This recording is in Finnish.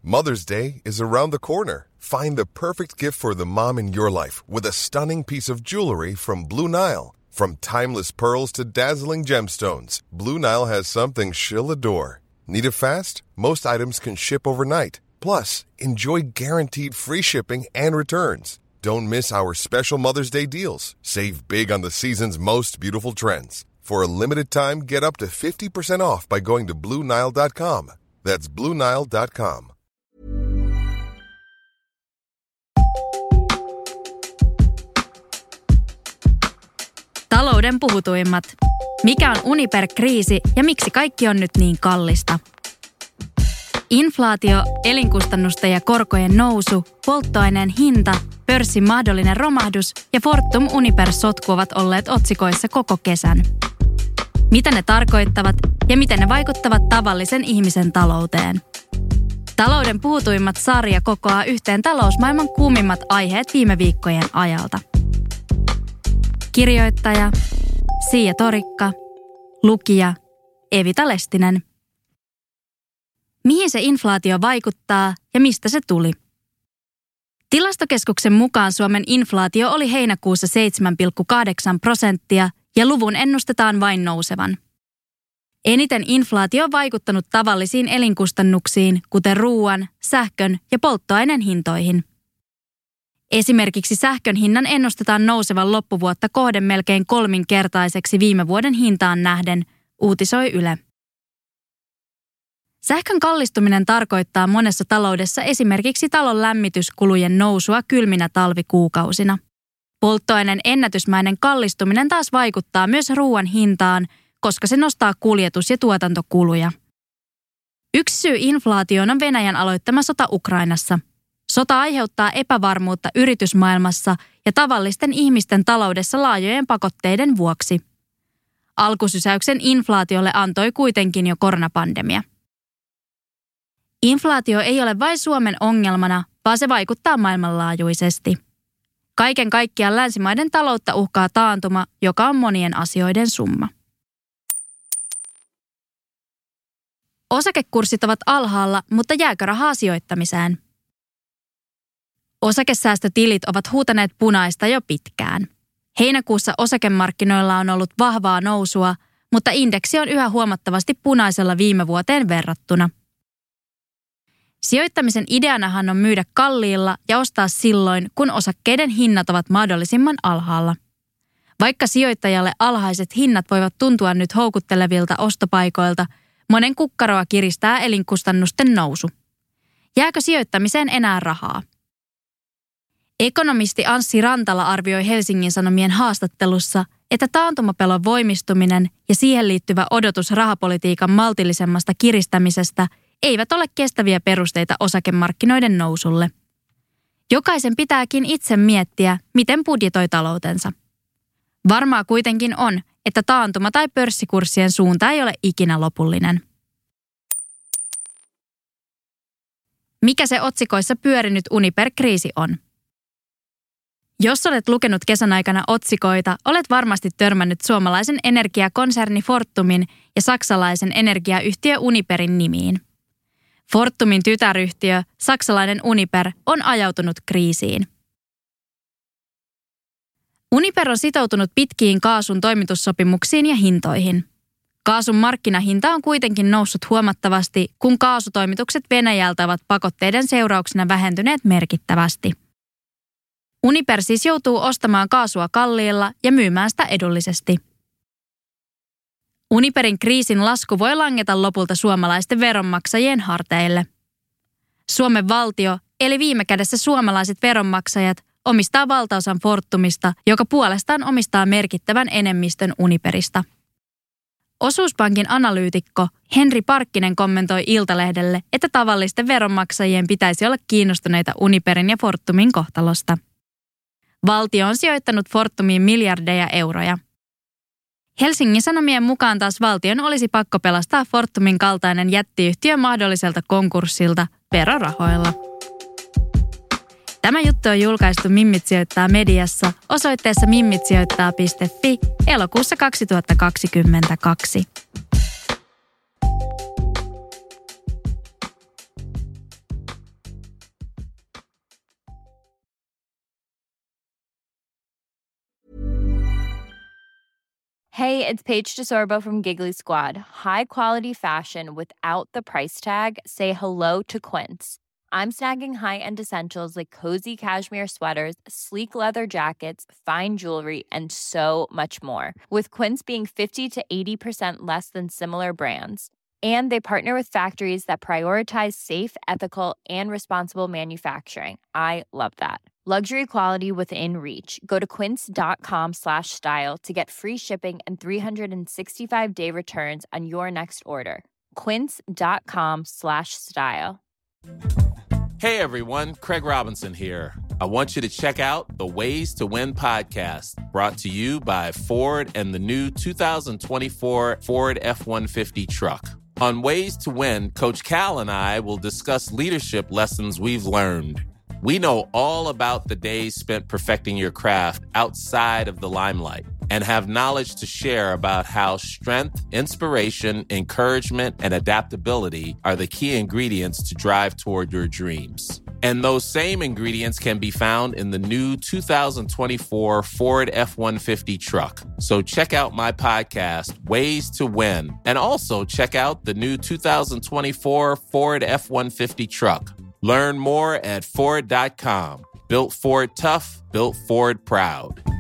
Mother's Day is around the corner. Find the perfect gift for the mom in your life with a stunning piece of jewelry from Blue Nile. From timeless pearls to dazzling gemstones, Blue Nile has something she'll adore. Need it fast? Most items can ship overnight. Plus, enjoy guaranteed free shipping and returns. Don't miss our special Mother's Day deals. Save big on the season's most beautiful trends. For a limited time, get up to 50% off by going to BlueNile.com. That's BlueNile.com. Talouden puhutuimmat. Mikä on Uniper-kriisi ja miksi kaikki on nyt niin kallista? Inflaatio, elinkustannusten ja korkojen nousu, polttoaineen hinta, pörssin mahdollinen romahdus ja Fortum-Uniper-sotku ovat olleet otsikoissa koko kesän. Mitä ne tarkoittavat ja miten ne vaikuttavat tavallisen ihmisen talouteen? Talouden puhutuimmat sarja kokoaa yhteen talousmaailman kuumimmat aiheet viime viikkojen ajalta. Kirjoittaja Siia Torikka, lukija Evita Lestinen. Mihin se inflaatio vaikuttaa ja mistä se tuli? Tilastokeskuksen mukaan Suomen inflaatio oli heinäkuussa 7,8% ja luvun ennustetaan vain nousevan. Eniten inflaatio on vaikuttanut tavallisiin elinkustannuksiin, kuten ruoan, sähkön ja polttoaineen hintoihin. Esimerkiksi sähkön hinnan ennustetaan nousevan loppuvuotta kohden melkein 3-kertaiseksi viime vuoden hintaan nähden, uutisoi Yle. Sähkön kallistuminen tarkoittaa monessa taloudessa esimerkiksi talon lämmityskulujen nousua kylminä talvikuukausina. Polttoaineen ennätysmäinen kallistuminen taas vaikuttaa myös ruoan hintaan, koska se nostaa kuljetus- ja tuotantokuluja. Yksi syy inflaatioon on Venäjän aloittama sota Ukrainassa. Sota aiheuttaa epävarmuutta yritysmaailmassa ja tavallisten ihmisten taloudessa laajojen pakotteiden vuoksi. Alkusysäyksen inflaatiolle antoi kuitenkin jo koronapandemia. Inflaatio ei ole vain Suomen ongelmana, vaan se vaikuttaa maailmanlaajuisesti. Kaiken kaikkiaan länsimaiden taloutta uhkaa taantuma, joka on monien asioiden summa. Osakekurssit ovat alhaalla, mutta jääkö rahaa sijoittamiseen? Osakesäästötilit ovat huutaneet punaista jo pitkään. Heinäkuussa osakemarkkinoilla on ollut vahvaa nousua, mutta indeksi on yhä huomattavasti punaisella viime vuoteen verrattuna. Sijoittamisen ideanahan on myydä kalliilla ja ostaa silloin, kun osakkeiden hinnat ovat mahdollisimman alhaalla. Vaikka sijoittajalle alhaiset hinnat voivat tuntua nyt houkuttelevilta ostopaikoilta, monen kukkaroa kiristää elinkustannusten nousu. Jääkö sijoittamiseen enää rahaa? Ekonomisti Anssi Rantala arvioi Helsingin Sanomien haastattelussa, että taantumapelon voimistuminen ja siihen liittyvä odotus rahapolitiikan maltillisemmasta kiristämisestä eivät ole kestäviä perusteita osakemarkkinoiden nousulle. Jokaisen pitääkin itse miettiä, miten budjetoi taloutensa. Varmaa kuitenkin on, että taantuma tai pörssikurssien suunta ei ole ikinä lopullinen. Mikä se otsikoissa pyörinyt Uniper-kriisi on? Jos olet lukenut kesän aikana otsikoita, olet varmasti törmännyt suomalaisen energiakonserni Fortumin ja saksalaisen energiayhtiö Uniperin nimiin. Fortumin tytäryhtiö, saksalainen Uniper, on ajautunut kriisiin. Uniper on sitoutunut pitkiin kaasun toimitussopimuksiin ja hintoihin. Kaasun markkinahinta on kuitenkin noussut huomattavasti, kun kaasutoimitukset Venäjältä ovat pakotteiden seurauksena vähentyneet merkittävästi. Uniper siis joutuu ostamaan kaasua kalliilla ja myymään sitä edullisesti. Uniperin kriisin lasku voi langeta lopulta suomalaisten veronmaksajien harteille. Suomen valtio, eli viime kädessä suomalaiset veronmaksajat, omistaa valtaosan Fortumista, joka puolestaan omistaa merkittävän enemmistön Uniperista. Osuuspankin analyytikko Henri Parkkinen kommentoi Iltalehdelle, että tavallisten veronmaksajien pitäisi olla kiinnostuneita Uniperin ja Fortumin kohtalosta. Valtio on sijoittanut Fortumiin miljardeja euroja. Helsingin Sanomien mukaan taas valtion olisi pakko pelastaa Fortumin kaltainen jättiyhtiö mahdolliselta konkurssilta verorahoilla. Tämä juttu on julkaistu Mimmit sijoittaa mediassa osoitteessa mimmitsijoittaa.fi elokuussa 2022. Hey, it's Paige DeSorbo from Giggly Squad. High quality fashion without the price tag. Say hello to Quince. I'm snagging high-end essentials like cozy cashmere sweaters, sleek leather jackets, fine jewelry, and so much more. With Quince being 50 to 80% less than similar brands. And they partner with factories that prioritize safe, ethical, and responsible manufacturing. I love that. Luxury quality within reach. Go to quince.com/style to get free shipping and 365-day returns on your next order. Quince.com/style. Hey everyone, Craig Robinson here. I want you to check out the Ways to Win podcast, brought to you by Ford and the new 2024 Ford F-150 truck. On Ways to Win, Coach Cal and I will discuss leadership lessons we've learned. We know all about the days spent perfecting your craft outside of the limelight and have knowledge to share about how strength, inspiration, encouragement, and adaptability are the key ingredients to drive toward your dreams. And those same ingredients can be found in the new 2024 Ford F-150 truck. So check out my podcast, Ways to Win, and also check out the new 2024 Ford F-150 truck. Learn more at Ford.com. Built Ford tough, built Ford proud.